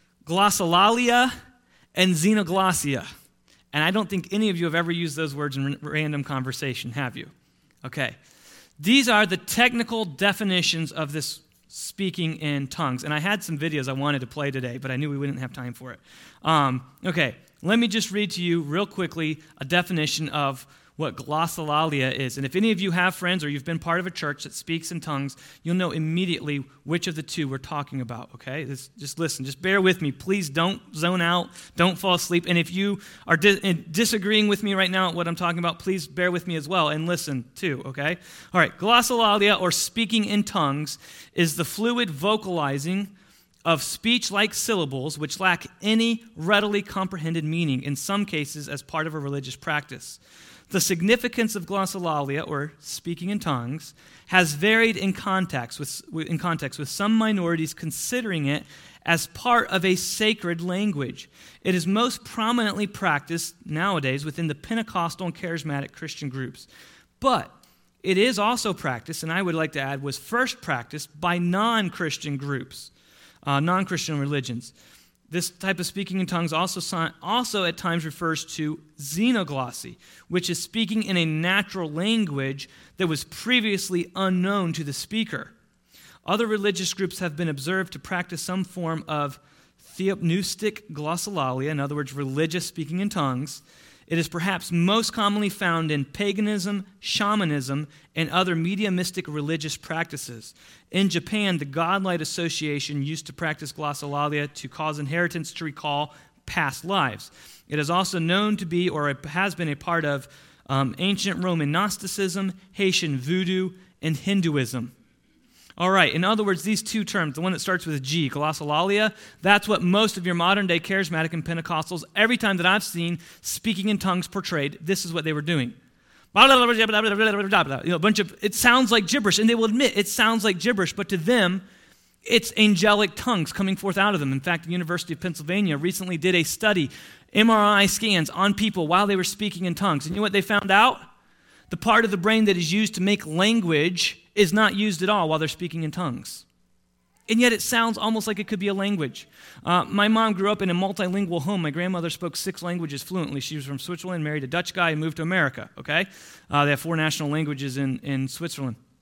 glossolalia and xenoglossia. And I don't think any of you have ever used those words in random conversation, have you? Okay. These are the technical definitions of this speaking in tongues. And I had some videos I wanted to play today, but I knew we wouldn't have time for it. Um, okay, let me just read to you real quickly a definition of what glossolalia is. And if any of you have friends or you've been part of a church that speaks in tongues, you'll know immediately which of the two we're talking about, okay? This, just listen. Just bear with me. Please don't zone out. Don't fall asleep. And if you are di- disagreeing with me right now at what I'm talking about, please bear with me as well and listen too, okay? All right, glossolalia, or speaking in tongues, is the fluid vocalizing of speech-like syllables which lack any readily comprehended meaning, in some cases as part of a religious practice. The significance of glossolalia, or speaking in tongues, has varied in context with, in context, with some minorities considering it as part of a sacred language. It is most prominently practiced nowadays within the Pentecostal and charismatic Christian groups. But it is also practiced, and I would like to add, was first practiced by non-Christian groups, uh, non-Christian religions. This type of speaking in tongues also, also at times refers to xenoglossy, which is speaking in a natural language that was previously unknown to the speaker. Other religious groups have been observed to practice some form of theopneustic glossolalia, in other words, religious speaking in tongues. It is perhaps most commonly found in paganism, shamanism, and other mediumistic religious practices. In Japan, the Godlight Association used to practice glossolalia to cause inheritance to recall past lives. It is also known to be, or it has been a part of, um, ancient Roman Gnosticism, Haitian Voodoo, and Hinduism. All right, in other words, these two terms, the one that starts with G, glossolalia, that's what most of your modern-day charismatic and Pentecostals, every time that I've seen speaking in tongues portrayed, this is what they were doing. You know, a bunch of, it sounds like gibberish, and they will admit it sounds like gibberish, but to them, it's angelic tongues coming forth out of them. In fact, the University of Pennsylvania recently did a study, M R I scans on people while they were speaking in tongues. And you know what they found out? The part of the brain that is used to make language is not used at all while they're speaking in tongues. And yet it sounds almost like it could be a language. Uh, my mom grew up in a multilingual home. My grandmother spoke six languages fluently. She was from Switzerland, married a Dutch guy, and moved to America, okay? Uh, they have four national languages in, in Switzerland.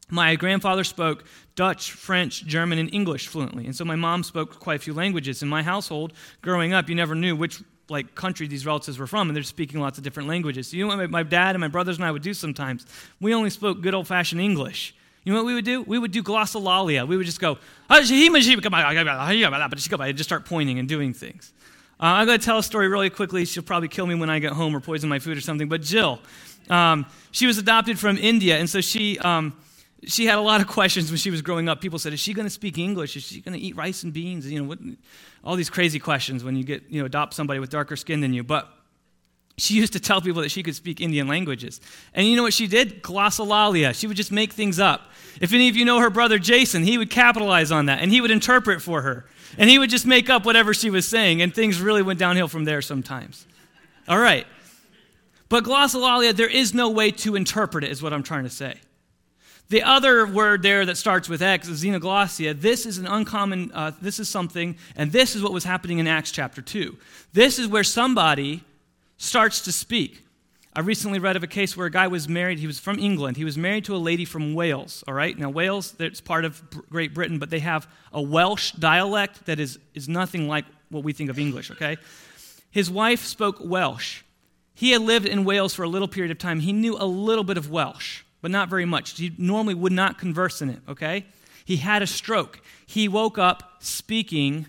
My grandfather spoke Dutch, French, German, and English fluently. And so my mom spoke quite a few languages. In my household, growing up, you never knew which like country these relatives were from, and they're speaking lots of different languages. So you know what my dad and my brothers and I would do sometimes? We only spoke good old-fashioned English. You know what we would do? We would do glossolalia. We would just go, and just start pointing and doing things. Uh, I'm going to tell a story really quickly. She'll probably kill me when I get home or poison my food or something. But Jill, um, she was adopted from India, and so she um, she had a lot of questions when she was growing up. People said, "Is she going to speak English? Is she going to eat rice and beans?" You know, what, all these crazy questions when you get you know adopt somebody with darker skin than you. But she used to tell people that she could speak Indian languages. And you know what she did? Glossolalia. She would just make things up. If any of you know her brother Jason, he would capitalize on that, and he would interpret for her. And he would just make up whatever she was saying, and things really went downhill from there sometimes. All right. But glossolalia, there is no way to interpret it, is what I'm trying to say. The other word there that starts with X is xenoglossia. This is an uncommon, uh, this is something, and this is what was happening in Acts chapter two. This is where somebody starts to speak. I recently read of a case where a guy was married. He was from England. He was married to a lady from Wales, all right? Now, Wales, it's part of Great Britain, but they have a Welsh dialect that is, is nothing like what we think of English, okay? His wife spoke Welsh. He had lived in Wales for a little period of time. He knew a little bit of Welsh, but not very much. He normally would not converse in it, okay? He had a stroke. He woke up speaking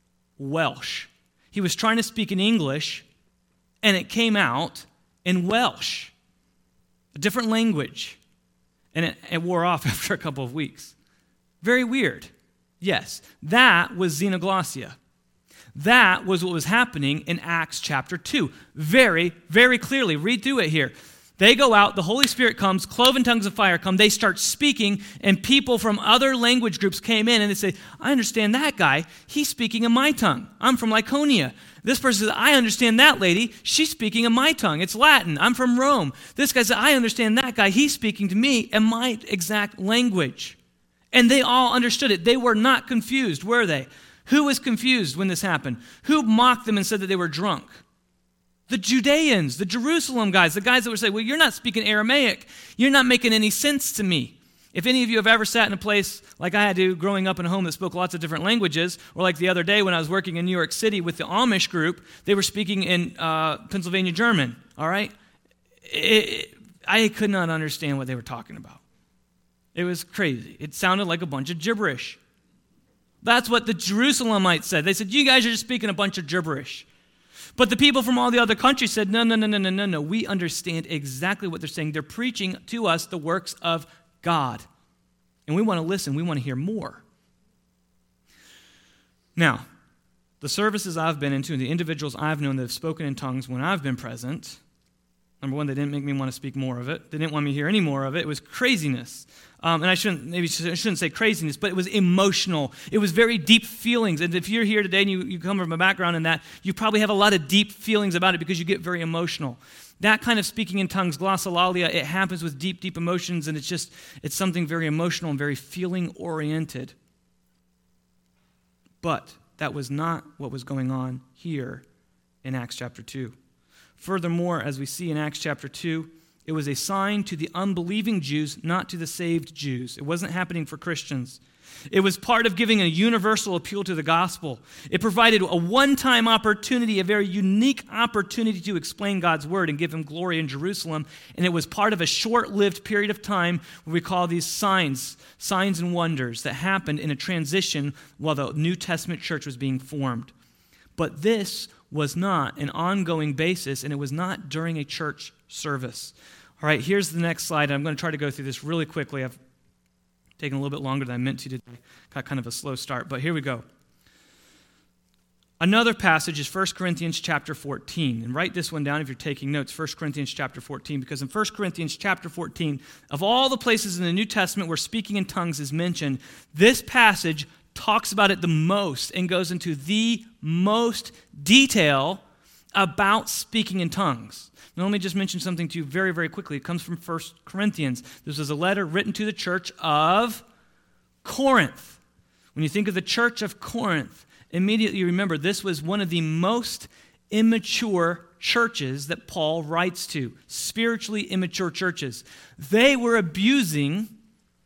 Welsh. He was trying to speak in English, and it came out in Welsh, a different language, and it, it wore off after a couple of weeks. Very weird. Yes, that was xenoglossia. That was what was happening in Acts chapter two. Very, very clearly. Read through it here. They go out, the Holy Spirit comes, cloven tongues of fire come, they start speaking, and people from other language groups came in, and they say, I understand that guy, he's speaking in my tongue. I'm from Lycaonia. This person says, I understand that lady, she's speaking in my tongue. It's Latin. I'm from Rome. This guy said, I understand that guy, he's speaking to me in my exact language. And they all understood it. They were not confused, were they? Who was confused when this happened? Who mocked them and said that they were drunk? The Judeans, the Jerusalem guys, the guys that would say, well, you're not speaking Aramaic. You're not making any sense to me. If any of you have ever sat in a place like I had to growing up in a home that spoke lots of different languages, or like the other day when I was working in New York City with the Amish group, they were speaking in uh, Pennsylvania German, all right? It, it, I could not understand what they were talking about. It was crazy. It sounded like a bunch of gibberish. That's what the Jerusalemites said. They said, you guys are just speaking a bunch of gibberish. But the people from all the other countries said, no, no, no, no, no, no, no. We understand exactly what they're saying. They're preaching to us the works of God. And we want to listen. We want to hear more. Now, the services I've been into and the individuals I've known that have spoken in tongues when I've been present, number one, they didn't make me want to speak more of it. They didn't want me to hear any more of it. It was craziness. Um, and I shouldn't maybe I shouldn't say craziness, but it was emotional. It was very deep feelings. And if you're here today and you, you come from a background in that, you probably have a lot of deep feelings about it because you get very emotional. That kind of speaking in tongues, glossolalia, it happens with deep, deep emotions, and it's just, it's something very emotional and very feeling-oriented. But that was not what was going on here in Acts chapter two. Furthermore, as we see in Acts chapter two, it was a sign to the unbelieving Jews, not to the saved Jews. It wasn't happening for Christians. It was part of giving a universal appeal to the gospel. It provided a one-time opportunity, a very unique opportunity to explain God's word and give him glory in Jerusalem. And it was part of a short-lived period of time where we call these signs, signs and wonders that happened in a transition while the New Testament church was being formed. But this was not an ongoing basis, and it was not during a church service. All right, here's the next slide. I'm going to try to go through this really quickly. I've taken a little bit longer than I meant to today. Got kind of a slow start, but here we go. Another passage is First Corinthians chapter fourteen. And write this one down if you're taking notes, First Corinthians chapter fourteen, because in First Corinthians chapter fourteen, of all the places in the New Testament where speaking in tongues is mentioned, this passage talks about it the most and goes into the most detail about speaking in tongues. Now, let me just mention something to you very, very quickly. It comes from First Corinthians. This is a letter written to the church of Corinth. When you think of the church of Corinth, immediately remember this was one of the most immature churches that Paul writes to, spiritually immature churches. They were abusing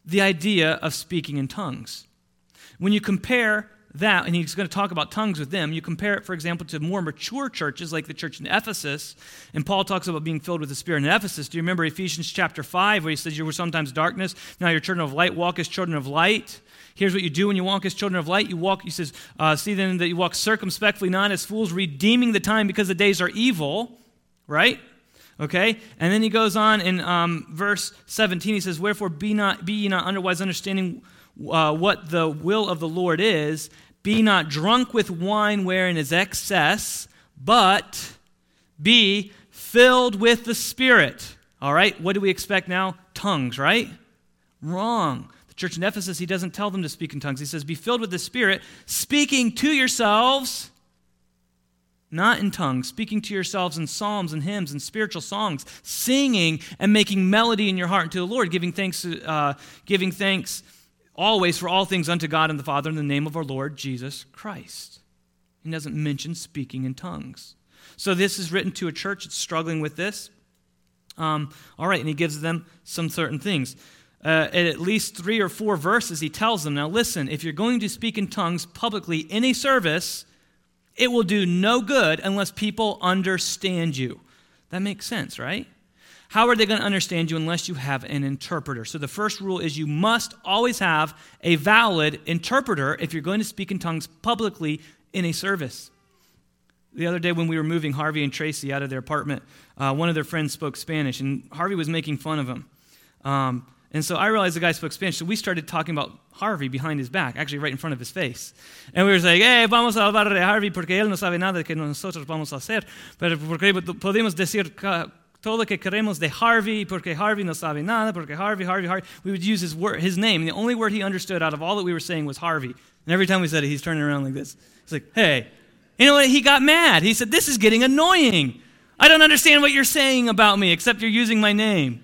the idea of speaking in tongues. When you compare that, and he's going to talk about tongues with them, you compare it, for example, to more mature churches like the church in Ephesus, and Paul talks about being filled with the Spirit in Ephesus. Do you remember Ephesians chapter five, where he says, you were sometimes darkness, now you're children of light, walk as children of light. Here's what you do when you walk as children of light. You walk, he says, uh, see then that you walk circumspectly, not as fools, redeeming the time because the days are evil, right? Okay? And then he goes on in um, verse seventeen, he says, wherefore be not be ye not underwise understanding uh, what the will of the Lord is, be not drunk with wine wherein is excess, but be filled with the Spirit. All right? What do we expect now? Tongues, right? Wrong. The church in Ephesus, he doesn't tell them to speak in tongues. He says, be filled with the Spirit, speaking to yourselves, not in tongues, speaking to yourselves in psalms and hymns and spiritual songs, singing and making melody in your heart unto the Lord, giving thanks, uh, giving thanks always for all things unto God and the Father in the name of our Lord Jesus Christ. He doesn't mention speaking in tongues. So this is written to a church that's struggling with this. Um, all right, and he gives them some certain things. Uh, in at least three or four verses, he tells them, now listen, if you're going to speak in tongues publicly in a service, it will do no good unless people understand you. That makes sense, right? How are they going to understand you unless you have an interpreter? So the first rule is you must always have a valid interpreter if you're going to speak in tongues publicly in a service. The other day when we were moving Harvey and Tracy out of their apartment, uh, one of their friends spoke Spanish, and Harvey was making fun of him. Um, and so I realized the guy spoke Spanish, so we started talking about Harvey behind his back, actually right in front of his face. And we were saying, hey, vamos a hablar de Harvey porque él no sabe nada de que nosotros vamos a hacer, pero porque podemos decir todo lo que queremos de Harvey, porque Harvey no sabe nada, porque Harvey, Harvey, Harvey. We would use his word, his name, and the only word he understood out of all that we were saying was Harvey. And every time we said it, he's turning around like this. He's like, hey. You know what? He got mad. He said, this is getting annoying. I don't understand what you're saying about me, except you're using my name.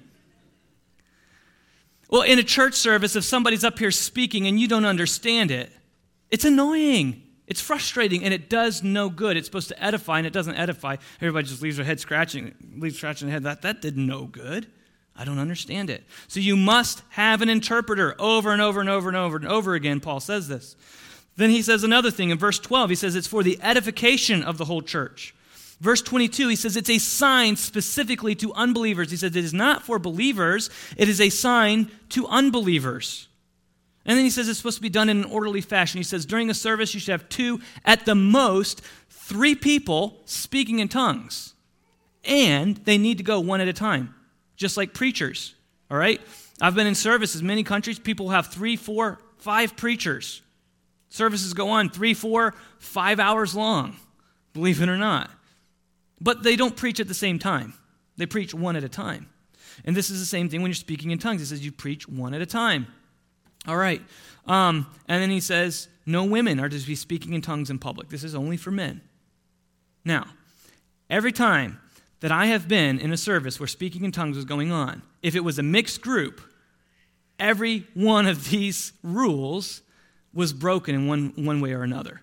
Well, in a church service, if somebody's up here speaking and you don't understand it, it's annoying. It's frustrating, and it does no good. It's supposed to edify, and it doesn't edify. Everybody just leaves their head scratching, leaves scratching their head. That, that did no good. I don't understand it. So you must have an interpreter over and over and over and over and over again. Paul says this. Then he says another thing in verse twelve. He says it's for the edification of the whole church. Verse twenty-two, he says it's a sign specifically to unbelievers. He says it is not for believers. It is a sign to unbelievers. And then he says it's supposed to be done in an orderly fashion. He says during a service you should have two, at the most, three people speaking in tongues. And they need to go one at a time, just like preachers, all right? I've been in services, many countries, people have three, four, five preachers. Services go on three, four, five hours long, believe it or not. But they don't preach at the same time. They preach one at a time. And this is the same thing when you're speaking in tongues. It says you preach one at a time. All right. Um, and then he says, no women are to be speaking in tongues in public. This is only for men. Now, every time that I have been in a service where speaking in tongues was going on, if it was a mixed group, every one of these rules was broken in one, one way or another.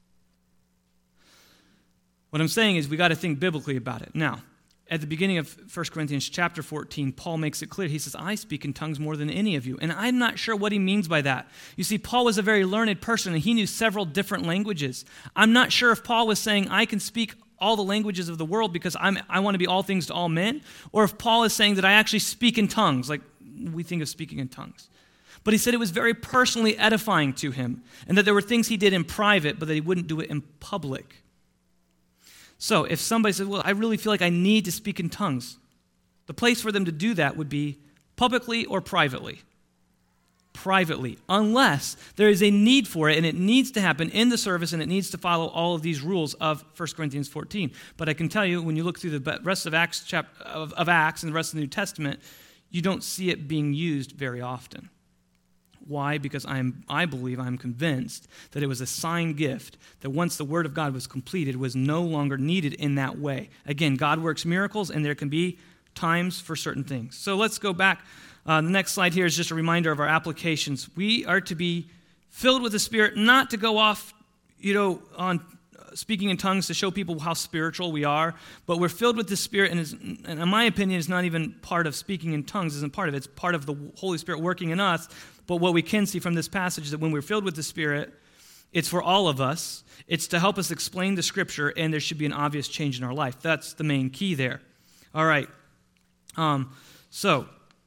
What I'm saying is we got to think biblically about it. Now, at the beginning of First Corinthians chapter fourteen, Paul makes it clear. He says, I speak in tongues more than any of you. And I'm not sure what he means by that. You see, Paul was a very learned person, and he knew several different languages. I'm not sure if Paul was saying, I can speak all the languages of the world because I'm, I want to be all things to all men, or if Paul is saying that I actually speak in tongues, like we think of speaking in tongues. But he said it was very personally edifying to him, and that there were things he did in private, but that he wouldn't do it in public. So if somebody says, well, I really feel like I need to speak in tongues, the place for them to do that would be publicly or privately. Privately, unless there is a need for it, and it needs to happen in the service, and it needs to follow all of these rules of First Corinthians fourteen. But I can tell you, when you look through the rest of Acts, chapter, of, of Acts and the rest of the New Testament, you don't see it being used very often. Why? Because I am, I believe, I'm convinced that it was a sign gift, that once the Word of God was completed, it was no longer needed in that way. Again, God works miracles, and there can be times for certain things. So let's go back. Uh, the next slide here is just a reminder of our applications. We are to be filled with the Spirit, not to go off, you know, on speaking in tongues to show people how spiritual we are, but we're filled with the Spirit, and, is, and in my opinion, it's not even part of speaking in tongues, isn't part of it. It's part of the Holy Spirit working in us. But what we can see from this passage is that when we're filled with the Spirit, it's for all of us. It's to help us explain the Scripture, and there should be an obvious change in our life. That's the main key there. All right. Um, so,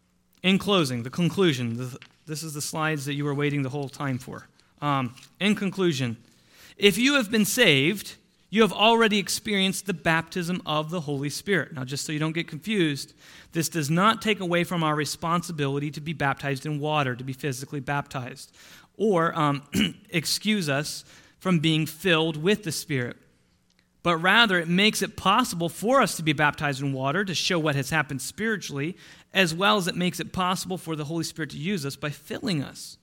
in closing, the conclusion. The, this is the slides that you were waiting the whole time for. Um, in conclusion, if you have been saved, you have already experienced the baptism of the Holy Spirit. Now, just so you don't get confused, this does not take away from our responsibility to be baptized in water, to be physically baptized, or um, excuse us from being filled with the Spirit. But rather, it makes it possible for us to be baptized in water to show what has happened spiritually, as well as it makes it possible for the Holy Spirit to use us by filling us.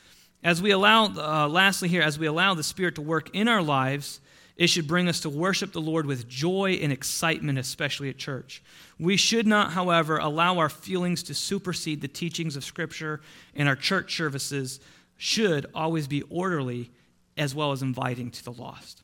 As we allow, uh, lastly here, as we allow the Spirit to work in our lives, it should bring us to worship the Lord with joy and excitement, especially at church. We should not, however, allow our feelings to supersede the teachings of Scripture, and our church services should always be orderly as well as inviting to the lost.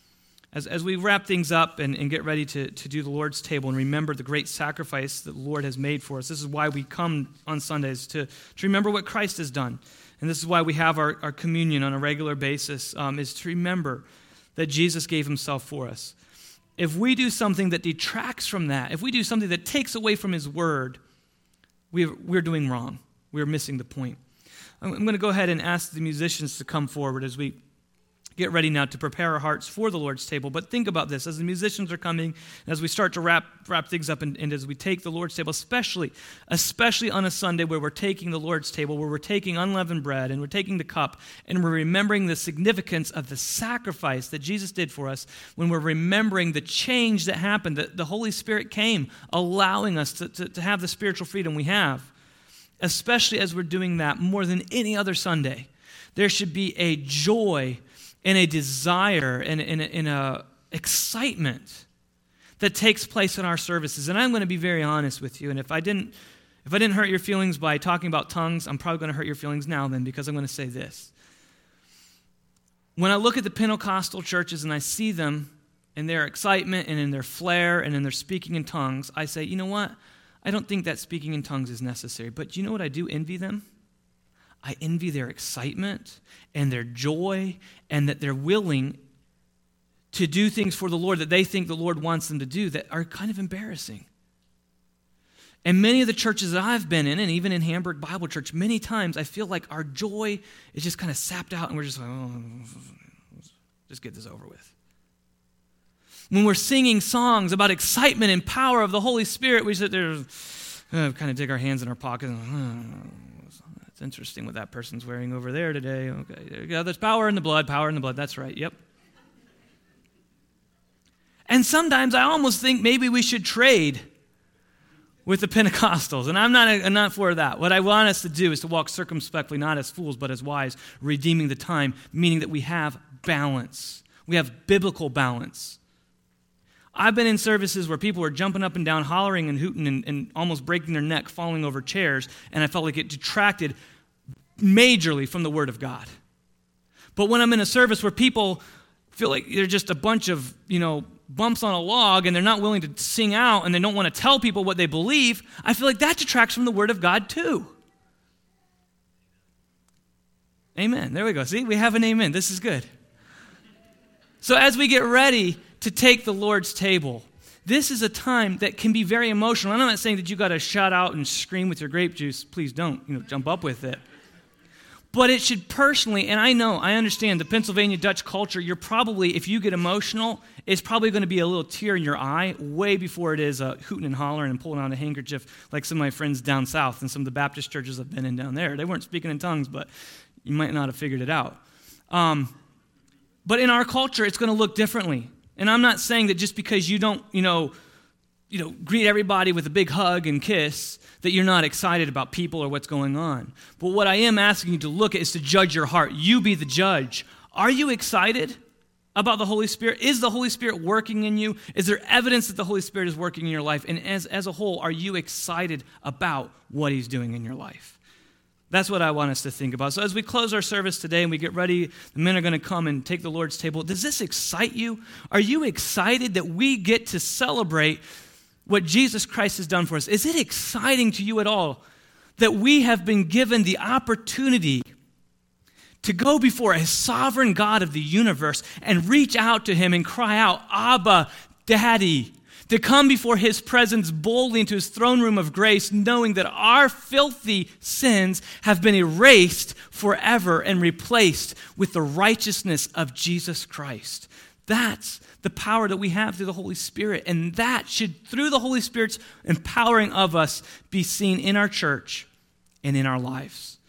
As, as we wrap things up and, and get ready to, to do the Lord's table and remember the great sacrifice that the Lord has made for us, this is why we come on Sundays, to, to remember what Christ has done. And this is why we have our, our communion on a regular basis, um, is to remember that Jesus gave himself for us. If we do something that detracts from that, if we do something that takes away from his word, we're, we're doing wrong. We're missing the point. I'm, I'm going to go ahead and ask the musicians to come forward as we get ready now to prepare our hearts for the Lord's table. But think about this. As the musicians are coming, as we start to wrap wrap things up, and, and as we take the Lord's table, especially, especially on a Sunday where we're taking the Lord's table, where we're taking unleavened bread, and we're taking the cup, and we're remembering the significance of the sacrifice that Jesus did for us, when we're remembering the change that happened, that the Holy Spirit came, allowing us to, to, to have the spiritual freedom we have, especially as we're doing that more than any other Sunday, there should be a joy and a desire and, and, and a excitement that takes place in our services. And I'm going to be very honest with you. And if I didn't, if I didn't hurt your feelings by talking about tongues, I'm probably going to hurt your feelings now then, because I'm going to say this. When I look at the Pentecostal churches and I see them in their excitement and in their flair and in their speaking in tongues, I say, you know what? I don't think that speaking in tongues is necessary. But you know what I do envy them? I envy their excitement and their joy, and that they're willing to do things for the Lord that they think the Lord wants them to do that are kind of embarrassing. And many of the churches that I've been in, and even in Hamburg Bible Church, many times I feel like our joy is just kind of sapped out, and we're just like, oh, just get this over with. When we're singing songs about excitement and power of the Holy Spirit, we sit there, uh, kind of dig our hands in our pockets, and, oh, interesting what that person's wearing over there today. Okay, yeah, there's power in the blood, power in the blood. That's right, yep. And sometimes I almost think maybe we should trade with the Pentecostals. And I'm not, I'm not for that. What I want us to do is to walk circumspectly, not as fools, but as wise, redeeming the time, meaning that we have balance. We have biblical balance. I've been in services where people were jumping up and down, hollering and hooting and, and almost breaking their neck, falling over chairs, and I felt like it detracted majorly from the Word of God. But when I'm in a service where people feel like they're just a bunch of, you know, bumps on a log, and they're not willing to sing out, and they don't want to tell people what they believe, I feel like that detracts from the Word of God too. Amen. There we go. See, we have an amen. This is good. So as we get ready to take the Lord's table, this is a time that can be very emotional. And I'm not saying that you got to shout out and scream with your grape juice. Please don't, you know, jump up with it. But it should personally, and I know, I understand the Pennsylvania Dutch culture, you're probably, if you get emotional, it's probably going to be a little tear in your eye way before it is a hooting and hollering and pulling out a handkerchief like some of my friends down south and some of the Baptist churches I've been in down there. They weren't speaking in tongues, but you might not have figured it out. Um, but in our culture, it's going to look differently. And I'm not saying that just because you don't, you know, you know, greet everybody with a big hug and kiss, that you're not excited about people or what's going on. But what I am asking you to look at is to judge your heart. You be the judge. Are you excited about the Holy Spirit? Is the Holy Spirit working in you? Is there evidence that the Holy Spirit is working in your life? And as, as a whole, are you excited about what he's doing in your life? That's what I want us to think about. So as we close our service today and we get ready, the men are going to come and take the Lord's table. Does this excite you? Are you excited that we get to celebrate what Jesus Christ has done for us? Is it exciting to you at all that we have been given the opportunity to go before a sovereign God of the universe and reach out to him and cry out, Abba, Daddy, to come before his presence boldly into his throne room of grace, knowing that our filthy sins have been erased forever and replaced with the righteousness of Jesus Christ. That's the power that we have through the Holy Spirit, and that should, through the Holy Spirit's empowering of us, be seen in our church and in our lives.